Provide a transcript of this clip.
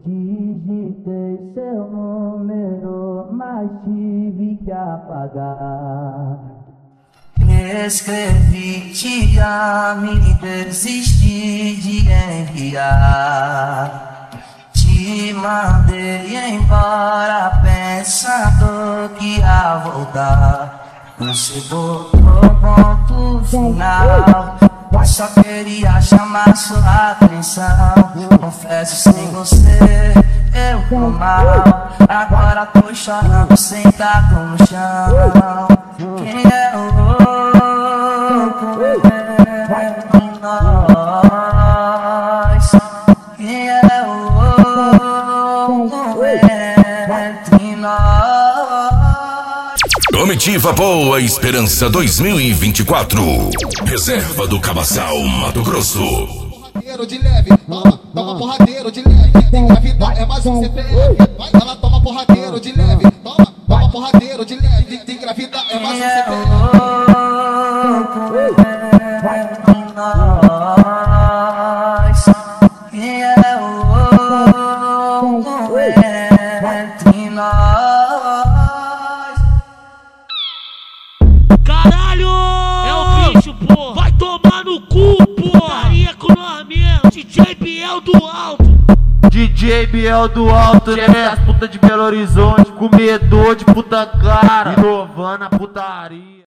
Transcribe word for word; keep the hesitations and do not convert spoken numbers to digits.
Digitei seu número, mas tive que apagar. Escrevi, te amo e desisti de enviar. Te mandei embora pensando que ia voltar. Você botou ponto final, mas só queria chamar sua atenção. Confesso, sem você eu tô mal. Agora tô chorando sentado no chão. Quem é o louco entre nós? Quem é o louco entre nós? Comitiva Boa Esperança dois mil e vinte e quatro. Reserva do Cabaçal, Mato Grosso. De leve, toma, toma porradeiro de leve. Tem gravidade, é mais um C P F. Vai, ela toma porradeiro de leve. Toma, toma porradeiro de leve. Tem gravidade, é mais um C P F. Quem é o louco entre nós? Caralho! É o bicho, pô! Vai tomar no cu, pô! Daria com nós mesmo! D J Biel do Alto! D J Biel do Alto, né? As putas de Belo Horizonte, comedor de puta cara, inovando a putaria.